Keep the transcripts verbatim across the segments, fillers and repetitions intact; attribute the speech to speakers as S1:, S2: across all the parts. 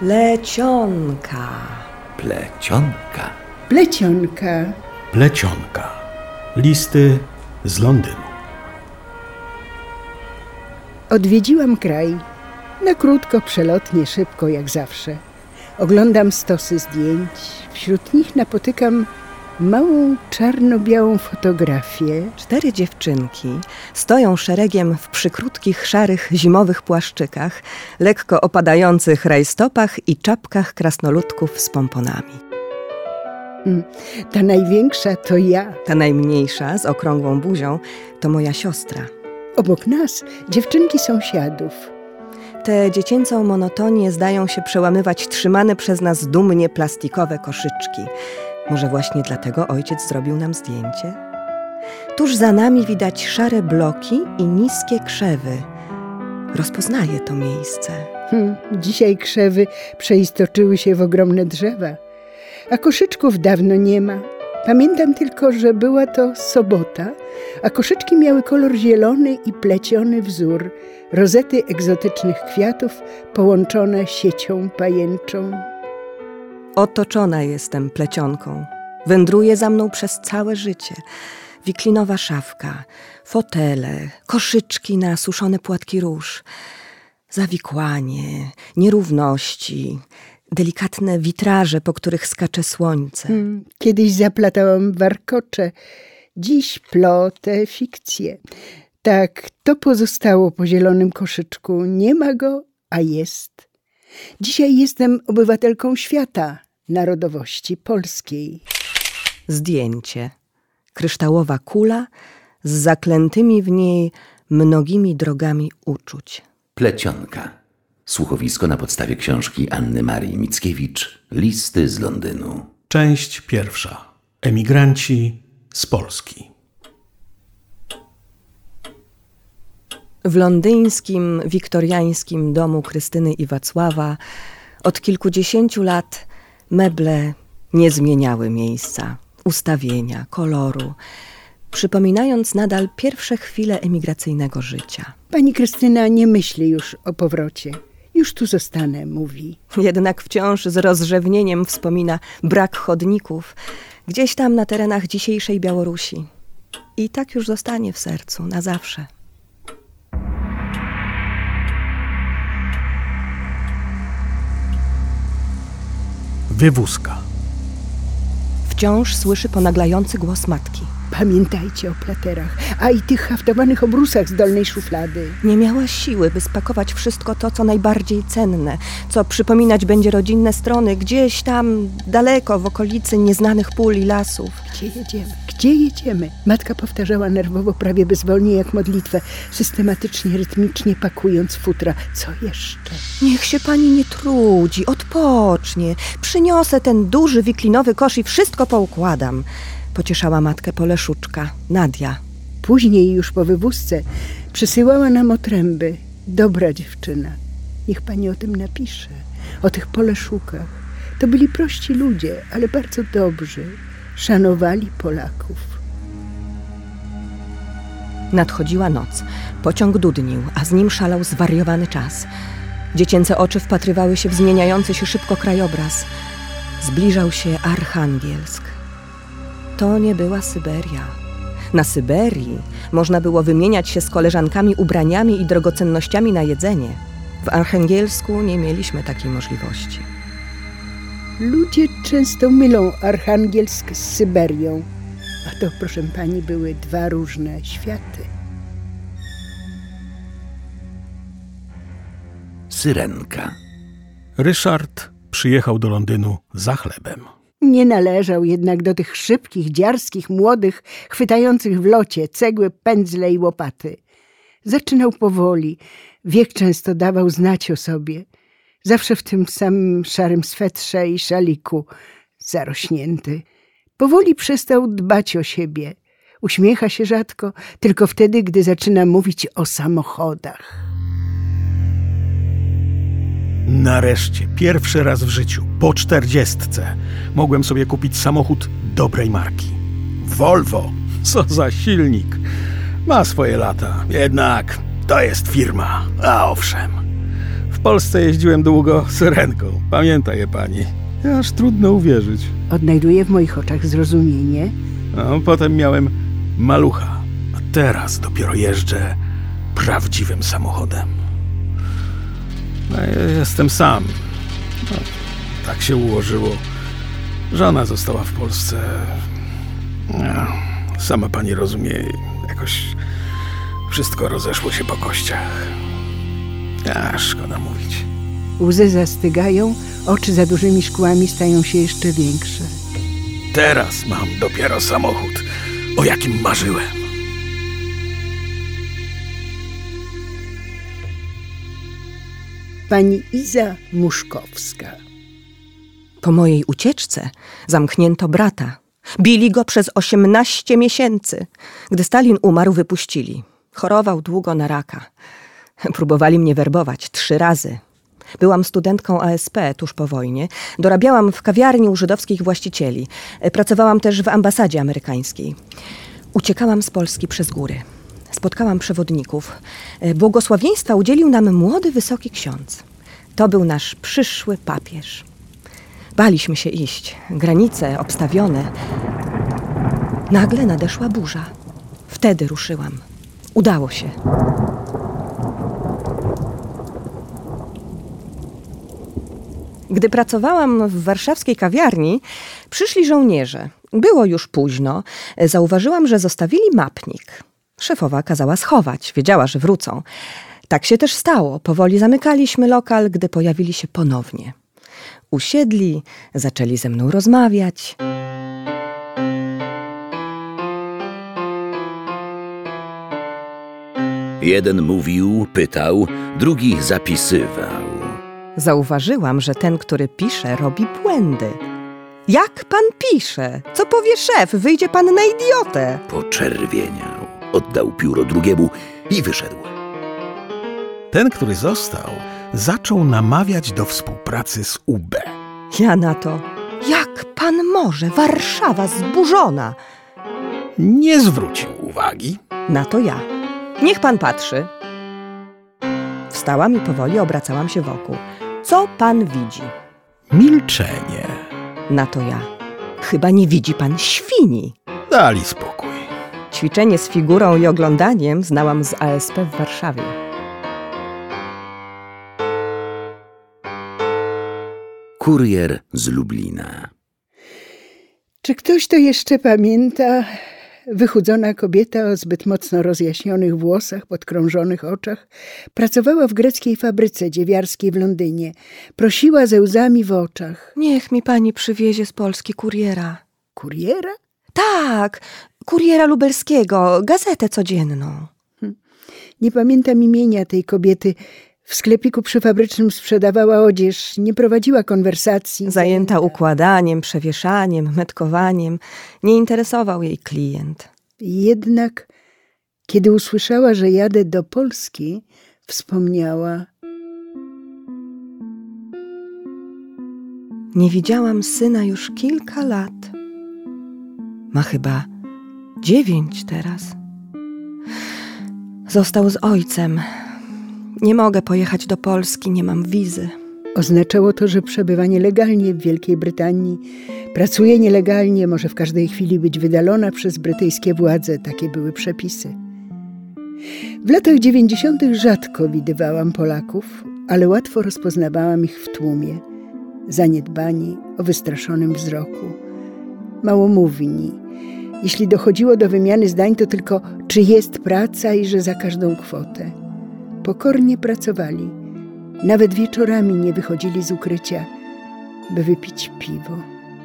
S1: Plecionka.
S2: Plecionka.
S3: Plecionka.
S4: Plecionka. Listy z Londynu.
S3: Odwiedziłam kraj. Na krótko, przelotnie, szybko, jak zawsze. Oglądam stosy zdjęć. Wśród nich napotykam małą, czarno-białą fotografię.
S1: Cztery dziewczynki stoją szeregiem w przykrótkich, szarych, zimowych płaszczykach, lekko opadających rajstopach i czapkach krasnoludków z pomponami.
S3: Hmm, ta największa to ja.
S1: Ta najmniejsza, z okrągłą buzią, to moja siostra.
S3: Obok nas dziewczynki sąsiadów.
S1: Tę dziecięcą monotonię zdają się przełamywać trzymane przez nas dumnie plastikowe koszyczki. Może właśnie dlatego ojciec zrobił nam zdjęcie? Tuż za nami widać szare bloki i niskie krzewy. Rozpoznaję to miejsce.
S3: Hmm, dzisiaj krzewy przeistoczyły się w ogromne drzewa, a koszyczków dawno nie ma. Pamiętam tylko, że była to sobota, a koszyczki miały kolor zielony i pleciony wzór, rozety egzotycznych kwiatów połączone siecią pajęczą.
S1: Otoczona jestem plecionką. Wędruje za mną przez całe życie. Wiklinowa szafka, fotele, koszyczki na suszone płatki róż, zawikłanie, nierówności, delikatne witraże, po których skacze słońce.
S3: Hmm, kiedyś zaplatałam warkocze, dziś plotę fikcję. Tak, to pozostało po zielonym koszyczku. Nie ma go, a jest. Dzisiaj jestem obywatelką świata, narodowości polskiej.
S1: Zdjęcie. Kryształowa kula z zaklętymi w niej mnogimi drogami uczuć.
S2: Plecionka. Słuchowisko na podstawie książki Anny Marii Mickiewicz Listy z Londynu.
S4: Część pierwsza. Emigranci z Polski.
S1: W londyńskim, wiktoriańskim domu Krystyny i Wacława od kilkudziesięciu lat meble nie zmieniały miejsca, ustawienia, koloru, przypominając nadal pierwsze chwile emigracyjnego życia.
S3: Pani Krystyna nie myśli już o powrocie. Już tu zostanę, mówi.
S1: Jednak wciąż z rozrzewnieniem wspomina brak chodników gdzieś tam na terenach dzisiejszej Białorusi. I tak już zostanie w sercu na zawsze.
S4: Wywózka.
S1: Wciąż słyszy ponaglający głos matki.
S3: Pamiętajcie o platerach, a i tych haftowanych obrusach z dolnej szuflady.
S1: Nie miała siły, by spakować wszystko to, co najbardziej cenne, co przypominać będzie rodzinne strony, gdzieś tam daleko w okolicy nieznanych pól i lasów.
S3: Gdzie jedziemy? Gdzie jedziemy? Matka powtarzała nerwowo, prawie bezwolnie jak modlitwę, systematycznie, rytmicznie pakując futra. Co jeszcze?
S1: Niech się pani nie trudzi, odpocznie. Przyniosę ten duży wiklinowy kosz i wszystko poukładam. Pocieszała matkę Poleszuczka, Nadia.
S3: Później już po wywózce przysyłała nam otręby. Dobra dziewczyna. Niech pani o tym napisze. O tych Poleszukach. To byli prości ludzie, ale bardzo dobrzy. Szanowali Polaków.
S1: Nadchodziła noc. Pociąg dudnił, a z nim szalał zwariowany czas. Dziecięce oczy wpatrywały się w zmieniający się szybko krajobraz. Zbliżał się Archangielsk. To nie była Syberia. Na Syberii można było wymieniać się z koleżankami ubraniami i drogocennościami na jedzenie. W Archangielsku nie mieliśmy takiej możliwości.
S3: Ludzie często mylą Archangielsk z Syberią. A to, proszę pani, były dwa różne światy.
S2: Syrenka.
S4: Ryszard przyjechał do Londynu za chlebem.
S3: Nie należał jednak do tych szybkich, dziarskich, młodych, chwytających w locie cegły, pędzle i łopaty. Zaczynał powoli. Wiek często dawał znać o sobie. Zawsze w tym samym szarym swetrze i szaliku, zarośnięty. Powoli przestał dbać o siebie. Uśmiecha się rzadko, tylko wtedy, gdy zaczyna mówić o samochodach.
S4: Nareszcie, pierwszy raz w życiu, po czterdziestce, mogłem sobie kupić samochód dobrej marki. Volvo. Co za silnik. Ma swoje lata, jednak to jest firma. A owszem, w Polsce jeździłem długo syrenką. Pamięta je pani. Aż trudno uwierzyć.
S3: Odnajduję w moich oczach zrozumienie.
S4: No, potem miałem malucha. A teraz dopiero jeżdżę prawdziwym samochodem. No, ja jestem sam. No, tak się ułożyło. Żona została w Polsce. No, sama pani rozumie, jakoś wszystko rozeszło się po kościach. A, szkoda mówić.
S3: Łzy zastygają, oczy za dużymi szkłami stają się jeszcze większe.
S4: Teraz mam dopiero samochód, o jakim marzyłem.
S3: Pani Iza Muszkowska.
S1: Po mojej ucieczce zamknięto brata. Bili go przez osiemnaście miesięcy. Gdy Stalin umarł, wypuścili. Chorował długo na raka. Próbowali mnie werbować trzy razy. Byłam studentką A S P tuż po wojnie. Dorabiałam w kawiarni u żydowskich właścicieli. Pracowałam też w ambasadzie amerykańskiej. Uciekałam z Polski przez góry. Spotkałam przewodników. Błogosławieństwa udzielił nam młody, wysoki ksiądz. To był nasz przyszły papież. Baliśmy się iść. Granice obstawione. Nagle nadeszła burza. Wtedy ruszyłam. Udało się. Gdy pracowałam w warszawskiej kawiarni, przyszli żołnierze. Było już późno. Zauważyłam, że zostawili mapnik. Szefowa kazała schować. Wiedziała, że wrócą. Tak się też stało. Powoli zamykaliśmy lokal, gdy pojawili się ponownie. Usiedli, zaczęli ze mną rozmawiać.
S2: Jeden mówił, pytał, drugi zapisywał.
S1: Zauważyłam, że ten, który pisze, robi błędy. Jak pan pisze? Co powie szef? Wyjdzie pan na idiotę.
S2: Poczerwieniał, oddał pióro drugiemu i wyszedł.
S4: Ten, który został, zaczął namawiać do współpracy z U B.
S1: Ja na to. Jak pan może? Warszawa zburzona.
S4: Nie zwrócił uwagi.
S1: Na to ja. Niech pan patrzy. Wstałam i powoli obracałam się wokół. Co pan widzi?
S4: Milczenie.
S1: Na to ja. Chyba nie widzi pan świni.
S4: Dali spokój.
S1: Ćwiczenie z figurą i oglądaniem znałam z A S P w Warszawie.
S2: Kurier z Lublina.
S3: Czy ktoś to jeszcze pamięta? Wychudzona kobieta o zbyt mocno rozjaśnionych włosach, podkrążonych oczach, pracowała w greckiej fabryce dziewiarskiej w Londynie. Prosiła ze łzami w oczach.
S1: Niech mi pani przywiezie z Polski kuriera.
S3: Kuriera?
S1: Tak, kuriera lubelskiego, gazetę codzienną.
S3: Hm. Nie pamiętam imienia tej kobiety. W sklepiku przyfabrycznym sprzedawała odzież, nie prowadziła konwersacji.
S1: Zajęta układaniem, przewieszaniem, metkowaniem. Nie interesował jej klient.
S3: Jednak, kiedy usłyszała, że jadę do Polski, wspomniała.
S1: Nie widziałam syna już kilka lat. Ma chyba dziewięć teraz. Został z ojcem. Nie mogę pojechać do Polski, nie mam wizy.
S3: Oznaczało to, że przebywa nielegalnie w Wielkiej Brytanii, pracuje nielegalnie, może w każdej chwili być wydalona przez brytyjskie władze. Takie były przepisy. W latach dziewięćdziesiątych rzadko widywałam Polaków, ale łatwo rozpoznawałam ich w tłumie. Zaniedbani, o wystraszonym wzroku, małomówni. Jeśli dochodziło do wymiany zdań, to tylko czy jest praca i że za każdą kwotę. Pokornie pracowali. Nawet wieczorami nie wychodzili z ukrycia, by wypić piwo.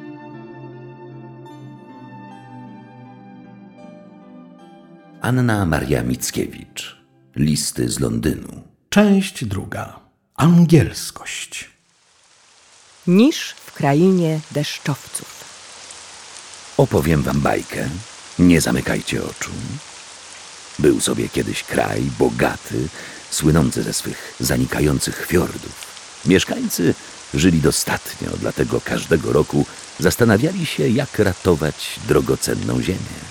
S2: Anna Maria Mickiewicz. Listy z Londynu.
S4: Część druga. Angielskość.
S1: Niż w krainie deszczowców.
S2: Opowiem wam bajkę. Nie zamykajcie oczu. Był sobie kiedyś kraj bogaty, słynący ze swych zanikających fiordów. Mieszkańcy żyli dostatnio, dlatego każdego roku zastanawiali się, jak ratować drogocenną ziemię.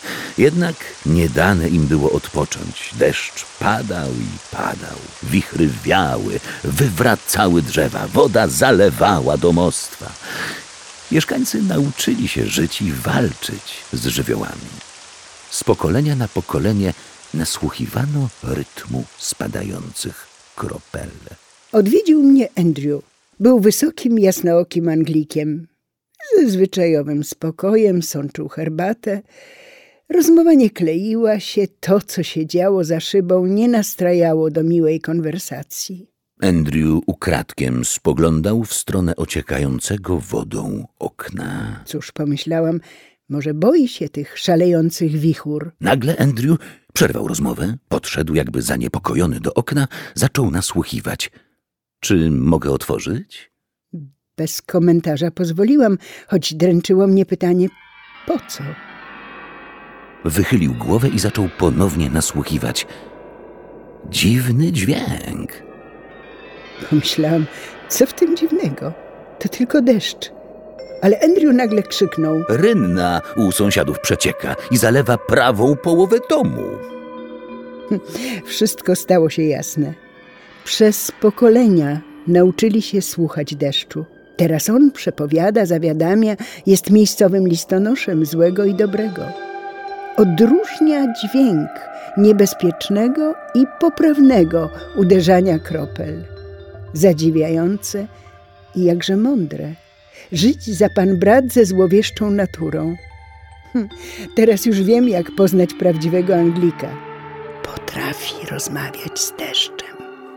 S2: Jednak nie dane im było odpocząć. Deszcz padał i padał, wichry wiały, wywracały drzewa, woda zalewała domostwa. Mieszkańcy nauczyli się żyć i walczyć z żywiołami. Z pokolenia na pokolenie nasłuchiwano rytmu spadających kropel.
S3: Odwiedził mnie Andrew. Był wysokim, jasnookim Anglikiem. Ze zwyczajowym spokojem sączył herbatę. Rozmowa nie kleiła się, to, co się działo za szybą, nie nastrajało do miłej konwersacji.
S2: Andrew ukradkiem spoglądał w stronę ociekającego wodą okna.
S3: Cóż, pomyślałam, może boi się tych szalejących wichur.
S2: Nagle Andrew przerwał rozmowę, podszedł jakby zaniepokojony do okna, zaczął nasłuchiwać. Czy mogę otworzyć?
S3: Bez komentarza pozwoliłam, choć dręczyło mnie pytanie, po co?
S2: Wychylił głowę i zaczął ponownie nasłuchiwać. Dziwny dźwięk.
S3: Pomyślałam, co w tym dziwnego? To tylko deszcz. Ale Andrew nagle krzyknął.
S2: Rynna u sąsiadów przecieka i zalewa prawą połowę domu.
S3: Wszystko stało się jasne. Przez pokolenia nauczyli się słuchać deszczu. Teraz on przepowiada, zawiadamia, jest miejscowym listonoszem złego i dobrego. Odróżnia dźwięk niebezpiecznego i poprawnego uderzania kropel. Zadziwiające i jakże mądre. Żyć za pan brat ze złowieszczą naturą. Hm, teraz już wiem, jak poznać prawdziwego Anglika. Potrafi rozmawiać z deszczem.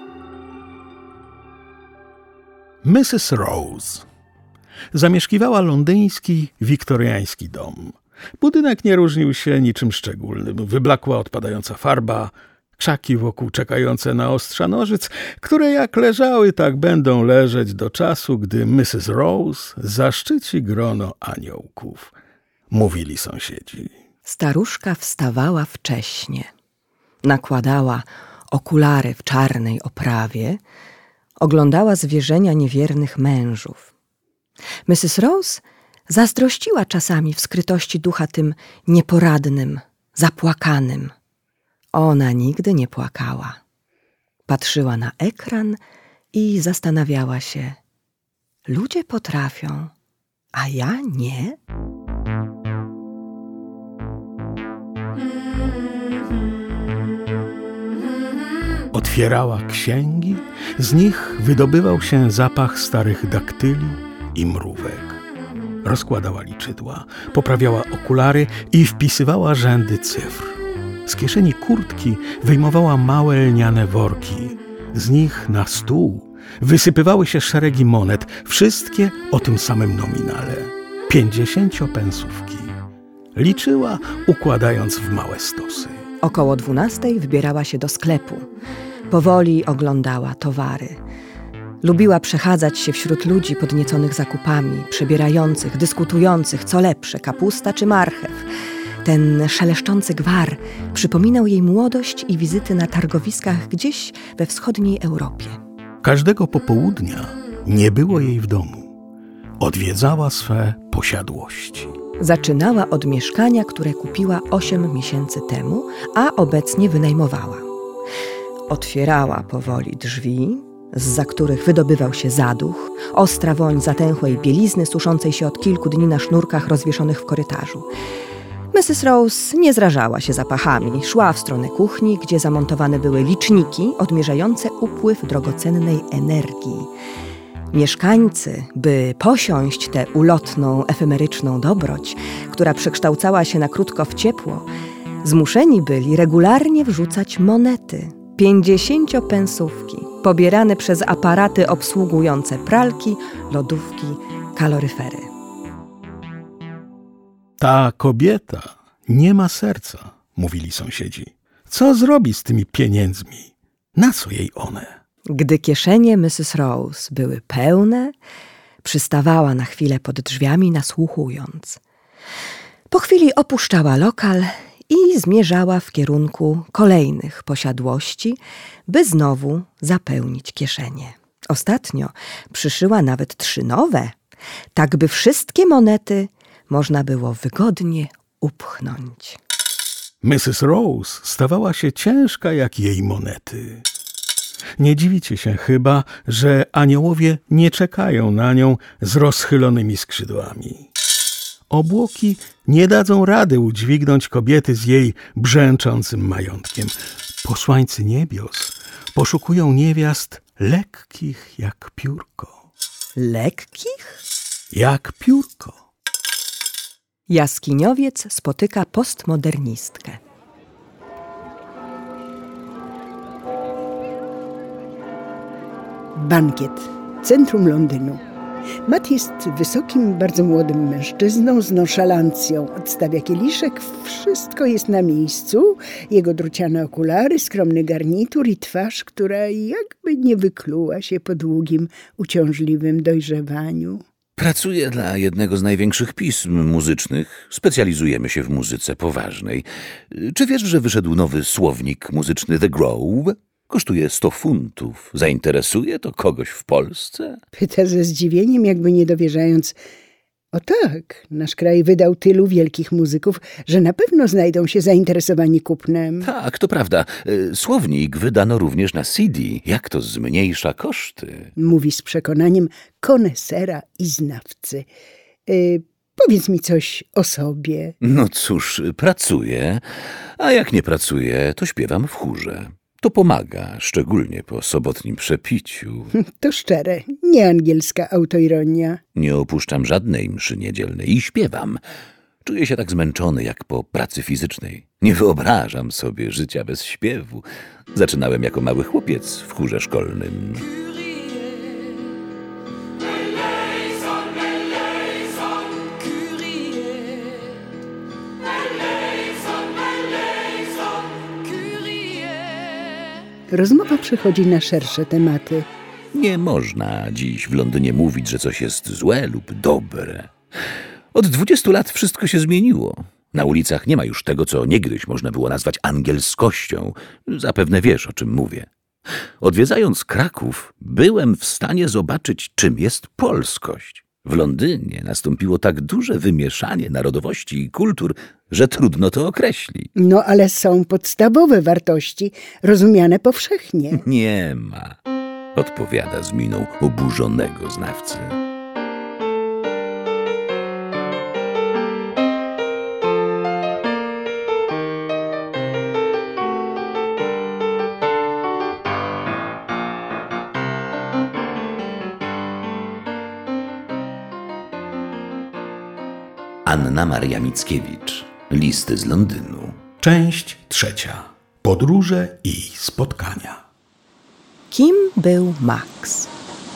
S4: missus Rose zamieszkiwała londyński, wiktoriański dom. Budynek nie różnił się niczym szczególnym. Wyblakła odpadająca farba, krzaki wokół czekające na ostrza nożyc, które jak leżały, tak będą leżeć do czasu, gdy missus Rose zaszczyci grono aniołków. Mówili sąsiedzi.
S1: Staruszka wstawała wcześnie. Nakładała okulary w czarnej oprawie, oglądała zwierzenia niewiernych mężów. missus Rose zazdrościła czasami w skrytości ducha tym nieporadnym, zapłakanym. Ona nigdy nie płakała. Patrzyła na ekran i zastanawiała się. Ludzie potrafią, a ja nie?
S4: Otwierała księgi, z nich wydobywał się zapach starych daktyli i mrówek. Rozkładała liczydła, poprawiała okulary i wpisywała rzędy cyfr. Z kieszeni kurtki wyjmowała małe lniane worki. Z nich na stół wysypywały się szeregi monet, wszystkie o tym samym nominale. Pięćdziesięciopensówki. Liczyła, układając w małe stosy.
S1: Około dwunastej wybierała się do sklepu. Powoli oglądała towary. Lubiła przechadzać się wśród ludzi podnieconych zakupami, przebierających, dyskutujących, co lepsze, kapusta czy marchew. Ten szeleszczący gwar przypominał jej młodość i wizyty na targowiskach gdzieś we wschodniej Europie.
S4: Każdego popołudnia nie było jej w domu. Odwiedzała swe posiadłości.
S1: Zaczynała od mieszkania, które kupiła osiem miesięcy temu, a obecnie wynajmowała. Otwierała powoli drzwi, zza których wydobywał się zaduch, ostra woń zatęchłej bielizny suszącej się od kilku dni na sznurkach rozwieszonych w korytarzu. missus Rose nie zrażała się zapachami. Szła w stronę kuchni, gdzie zamontowane były liczniki odmierzające upływ drogocennej energii. Mieszkańcy, by posiąść tę ulotną, efemeryczną dobroć, która przekształcała się na krótko w ciepło, zmuszeni byli regularnie wrzucać monety, pięćdziesięciopensówki, pobierane przez aparaty obsługujące pralki, lodówki, kaloryfery.
S4: Ta kobieta nie ma serca, mówili sąsiedzi. Co zrobi z tymi pieniędzmi? Na co jej one?
S1: Gdy kieszenie missus Rose były pełne, przystawała na chwilę pod drzwiami, nasłuchując. Po chwili opuszczała lokal i zmierzała w kierunku kolejnych posiadłości, by znowu zapełnić kieszenie. Ostatnio przyszyła nawet trzy nowe, tak by wszystkie monety można było wygodnie upchnąć.
S4: missus Rose stawała się ciężka jak jej monety. Nie dziwicie się chyba, że aniołowie nie czekają na nią z rozchylonymi skrzydłami. Obłoki nie dadzą rady udźwignąć kobiety z jej brzęczącym majątkiem. Posłańcy niebios poszukują niewiast lekkich jak piórko.
S1: Lekkich?
S4: Jak piórko.
S1: Jaskiniowiec spotyka postmodernistkę.
S3: Bankiet. Centrum Londynu. Matt jest wysokim, bardzo młodym mężczyzną z nonszalancją. Odstawia kieliszek, wszystko jest na miejscu. Jego druciane okulary, skromny garnitur i twarz, która jakby nie wykluła się po długim, uciążliwym dojrzewaniu.
S2: Pracuję dla jednego z największych pism muzycznych. Specjalizujemy się w muzyce poważnej. Czy wiesz, że wyszedł nowy słownik muzyczny The Grove? Kosztuje sto funtów. Zainteresuje to kogoś w Polsce?
S3: Pyta ze zdziwieniem, jakby nie dowierzając. O tak, nasz kraj wydał tylu wielkich muzyków, że na pewno znajdą się zainteresowani kupnem.
S2: Tak, to prawda. Słownik wydano również na C D. Jak to zmniejsza koszty?
S3: Mówi z przekonaniem konesera i znawcy. Yy, powiedz mi coś o sobie.
S2: No cóż, pracuję, a jak nie pracuję, to śpiewam w chórze. To pomaga, szczególnie po sobotnim przepiciu.
S3: To szczere, nie angielska autoironia.
S2: Nie opuszczam żadnej mszy niedzielnej i śpiewam. Czuję się tak zmęczony jak po pracy fizycznej. Nie wyobrażam sobie życia bez śpiewu. Zaczynałem jako mały chłopiec w chórze szkolnym.
S3: Rozmowa przechodzi na szersze tematy.
S2: Nie można dziś w Londynie mówić, że coś jest złe lub dobre. Od dwudziestu lat wszystko się zmieniło. Na ulicach nie ma już tego, co niegdyś można było nazwać angielskością. Zapewne wiesz, o czym mówię. Odwiedzając Kraków, byłem w stanie zobaczyć, czym jest polskość. W Londynie nastąpiło tak duże wymieszanie narodowości i kultur, że trudno to określić.
S3: No ale są podstawowe wartości, rozumiane powszechnie.
S2: Nie ma, odpowiada z miną oburzonego znawcy. Anna Maria Mickiewicz. Listy z Londynu.
S4: Część trzecia. Podróże i spotkania.
S1: Kim był Max?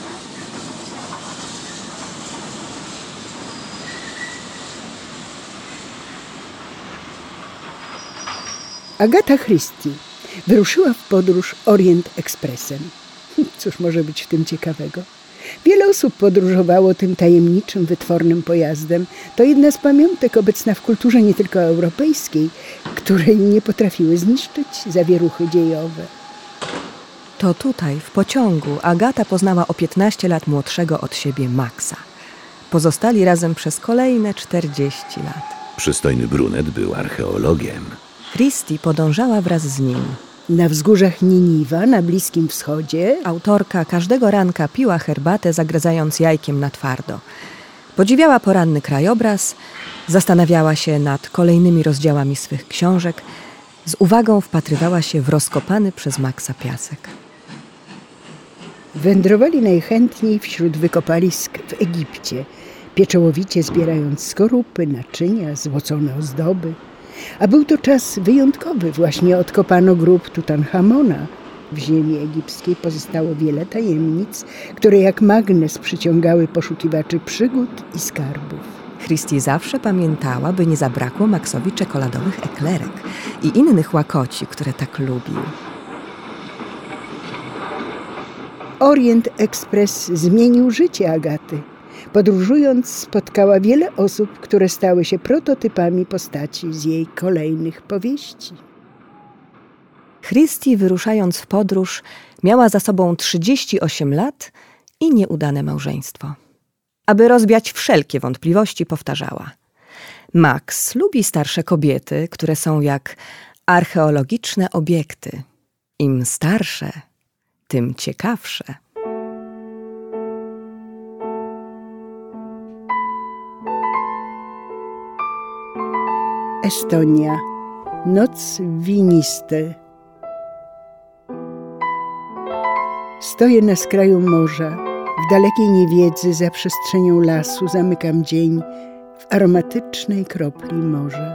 S3: Agata Christie wyruszyła w podróż Orient Expressem. Cóż może być w tym ciekawego? Wiele osób podróżowało tym tajemniczym, wytwornym pojazdem. To jedna z pamiątek obecna w kulturze nie tylko europejskiej, której nie potrafiły zniszczyć zawieruchy dziejowe.
S1: To tutaj, w pociągu, Agata poznała o piętnaście lat młodszego od siebie Maxa. Pozostali razem przez kolejne czterdzieści lat.
S2: Przystojny brunet był archeologiem.
S1: Christie podążała wraz z nim.
S3: Na wzgórzach Niniwa, na Bliskim Wschodzie,
S1: Autorka każdego ranka piła herbatę, zagryzając jajkiem na twardo. Podziwiała poranny krajobraz, zastanawiała się nad kolejnymi rozdziałami swych książek, z uwagą wpatrywała się w rozkopany przez Maxa piasek.
S3: wędrowali najchętniej wśród wykopalisk w Egipcie, pieczołowicie zbierając skorupy, naczynia, złocone ozdoby. A był to czas wyjątkowy. Właśnie odkopano grób Tutanchamona. W ziemi egipskiej pozostało wiele tajemnic, które jak magnes przyciągały poszukiwaczy przygód i skarbów.
S1: Christie zawsze pamiętała, by nie zabrakło Maxowi czekoladowych eklerek i innych łakoci, które tak lubił.
S3: Orient Express zmienił życie Agaty. Podróżując spotkała wiele osób, które stały się prototypami postaci z jej kolejnych powieści.
S1: Christie, wyruszając w podróż, miała za sobą trzydzieści osiem lat i nieudane małżeństwo. Aby rozwiać wszelkie wątpliwości, powtarzała: Max lubi starsze kobiety, które są jak archeologiczne obiekty. Im starsze, tym ciekawsze.
S3: Estonia. Noc winiste. Stoję na skraju morza. W dalekiej niewiedzy za przestrzenią lasu zamykam dzień w aromatycznej kropli morza.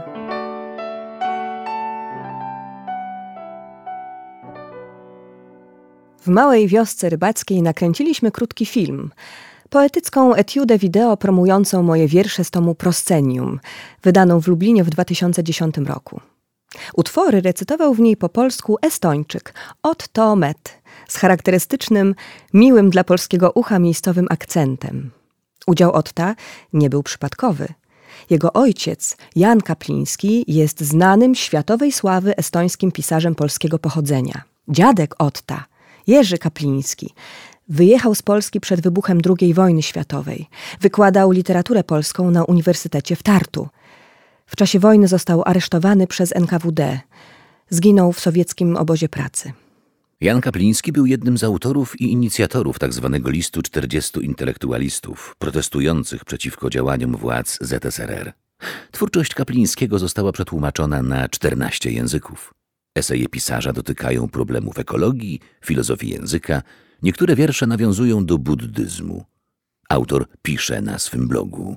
S1: W małej wiosce rybackiej nakręciliśmy krótki film, poetycką etiudę wideo promującą moje wiersze z tomu Proscenium, wydaną w Lublinie w dwa tysiące dziesiątym roku. Utwory recytował w niej po polsku Estończyk Otto Met z charakterystycznym, miłym dla polskiego ucha miejscowym akcentem. Udział Otta nie był przypadkowy. Jego ojciec, Jan Kapliński, jest znanym światowej sławy estońskim pisarzem polskiego pochodzenia. Dziadek Otta, Jerzy Kapliński, wyjechał z Polski przed wybuchem drugiej wojny światowej. Wykładał literaturę polską na Uniwersytecie w Tartu. W czasie wojny został aresztowany przez N K W D. Zginął w sowieckim obozie pracy.
S2: Jan Kapliński był jednym z autorów i inicjatorów tzw. listu czterdziestu intelektualistów protestujących przeciwko działaniom władz Z S R R. Twórczość Kaplińskiego została przetłumaczona na czternaście języków. Eseje pisarza dotykają problemów ekologii, filozofii języka. Niektóre wiersze nawiązują do buddyzmu. Autor pisze na swym blogu.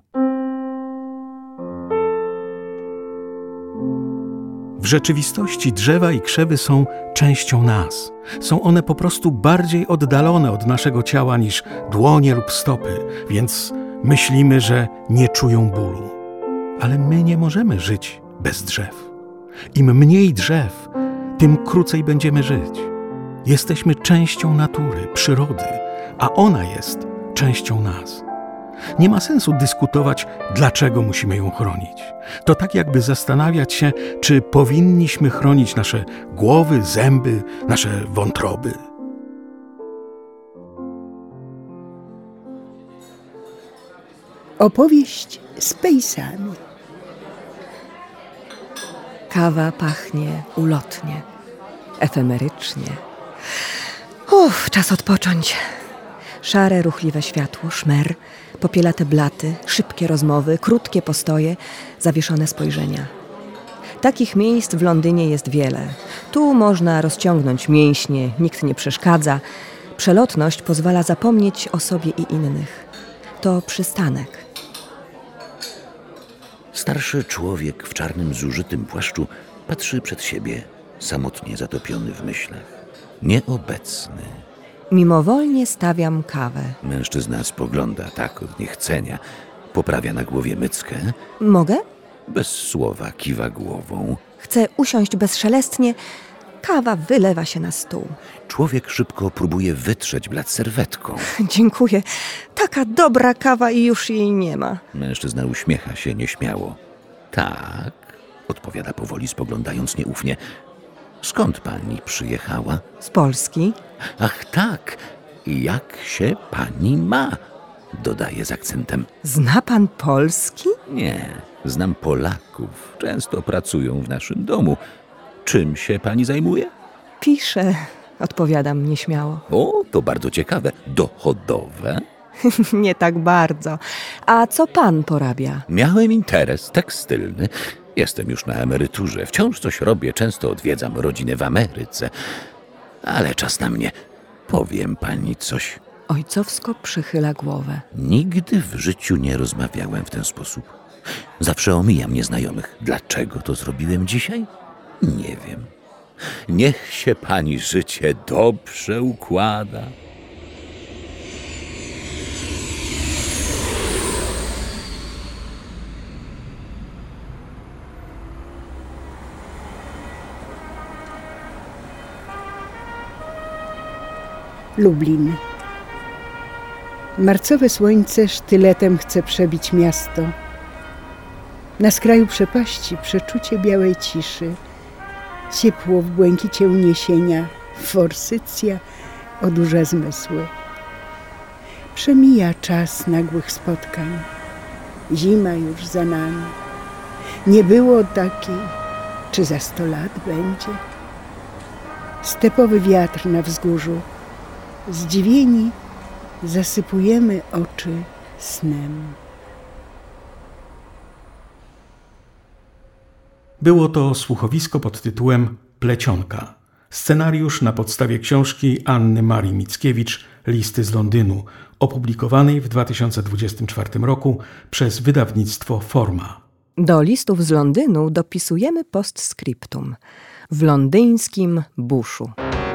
S4: W rzeczywistości drzewa i krzewy są częścią nas. Są one po prostu bardziej oddalone od naszego ciała niż dłonie lub stopy, więc myślimy, że nie czują bólu. Ale my nie możemy żyć bez drzew. Im mniej drzew, tym krócej będziemy żyć. Jesteśmy częścią natury, przyrody, a ona jest częścią nas. Nie ma sensu dyskutować, dlaczego musimy ją chronić. To tak jakby zastanawiać się, czy powinniśmy chronić nasze głowy, zęby, nasze wątroby.
S3: Opowieść z pejsami.
S1: Kawa pachnie ulotnie, efemerycznie. Uff, czas odpocząć. Szare, ruchliwe światło, szmer, popielate blaty, szybkie rozmowy, krótkie postoje, zawieszone spojrzenia. Takich miejsc w Londynie jest wiele. Tu można rozciągnąć mięśnie, nikt nie przeszkadza. Przelotność pozwala zapomnieć o sobie i innych. To przystanek.
S2: Starszy człowiek w czarnym, zużytym płaszczu patrzy przed siebie, samotnie zatopiony w myślach. Nieobecny.
S1: Mimowolnie stawiam kawę.
S2: Mężczyzna spogląda tak od niechcenia. Poprawia na głowie myckę.
S1: Mogę?
S2: Bez słowa kiwa głową.
S1: Chcę usiąść bezszelestnie. Kawa wylewa się na stół.
S2: Człowiek szybko próbuje wytrzeć blat serwetką.
S1: Dziękuję. Taka dobra kawa i już jej nie ma.
S2: Mężczyzna uśmiecha się nieśmiało. Tak, odpowiada powoli, spoglądając nieufnie. Skąd pani przyjechała?
S1: Z Polski.
S2: Ach tak, jak się pani ma? Dodaje z akcentem.
S1: Zna pan Polski?
S2: Nie, znam Polaków. Często pracują w naszym domu. Czym się pani zajmuje?
S1: Piszę, odpowiadam nieśmiało.
S2: O, to bardzo ciekawe. Dochodowe?
S1: Nie tak bardzo. A co pan porabia?
S2: Miałem interes tekstylny. Jestem już na emeryturze. Wciąż coś robię. Często odwiedzam rodzinę w Ameryce. Ale czas na mnie. Powiem pani coś.
S1: Ojcowsko przychyla głowę.
S2: Nigdy w życiu nie rozmawiałem w ten sposób. Zawsze omijam nieznajomych. Dlaczego to zrobiłem dzisiaj? Nie wiem. Niech się pani życie dobrze układa.
S3: Lublin. Marcowe słońce sztyletem chce przebić miasto. Na skraju przepaści przeczucie białej ciszy. Ciepło w błękicie uniesienia. Forsycja odurza zmysły. Przemija czas nagłych spotkań. Zima już za nami. nie było takiej. Czy za sto lat będzie? Stepowy wiatr na wzgórzu. Zdziwieni zasypujemy oczy snem.
S4: Było to słuchowisko pod tytułem Plecionka. Scenariusz na podstawie książki Anny Marii Mickiewicz Listy z Londynu, opublikowanej w dwa tysiące dwudziestym czwartym roku przez wydawnictwo Forma.
S1: Do listów z Londynu dopisujemy postscriptum. W londyńskim buszu.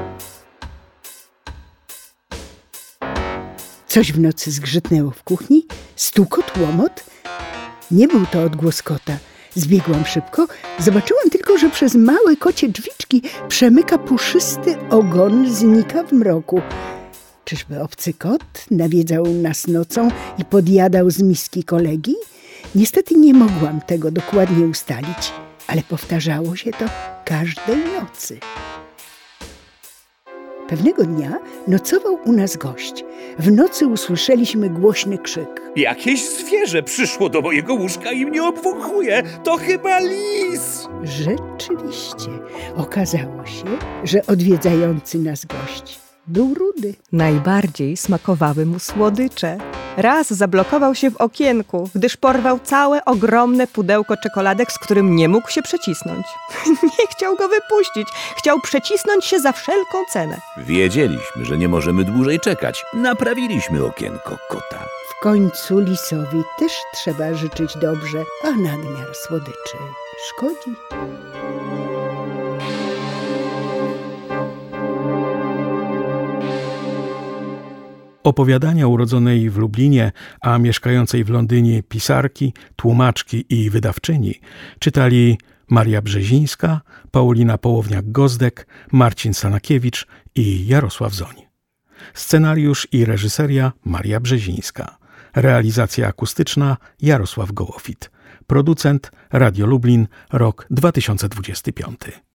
S3: Coś w nocy zgrzytnęło w kuchni, stukot, łomot. Nie był to odgłos kota. Zbiegłam szybko, zobaczyłam tylko, że przez małe kocie drzwiczki przemyka puszysty ogon, znika w mroku. Czyżby obcy kot nawiedzał nas nocą i podjadał z miski kolegi? Niestety nie mogłam tego dokładnie ustalić, ale powtarzało się to każdej nocy. Pewnego dnia nocował u nas gość. W nocy usłyszeliśmy głośny krzyk.
S5: Jakieś zwierzę przyszło do mojego łóżka i mnie obwąchuje. To chyba lis!
S3: Rzeczywiście, okazało się, że odwiedzający nas gość był rudy.
S1: Najbardziej smakowały mu słodycze. Raz zablokował się w okienku, gdyż porwał całe ogromne pudełko czekoladek, z którym nie mógł się przecisnąć. Nie chciał go wypuścić. Chciał przecisnąć się za wszelką cenę.
S2: Wiedzieliśmy, że nie możemy dłużej czekać. Naprawiliśmy okienko kota.
S3: W końcu lisowi też trzeba życzyć dobrze, a nadmiar słodyczy szkodzi.
S4: Opowiadania urodzonej w Lublinie, a mieszkającej w Londynie pisarki, tłumaczki i wydawczyni czytali Maria Brzezińska, Paulina Połowniak-Gozdek, Marcin Sanakiewicz i Jarosław Zoń. Scenariusz i reżyseria Maria Brzezińska. Realizacja akustyczna Jarosław Gołofit. Producent Radio Lublin, rok dwa tysiące dwudziesty piąty.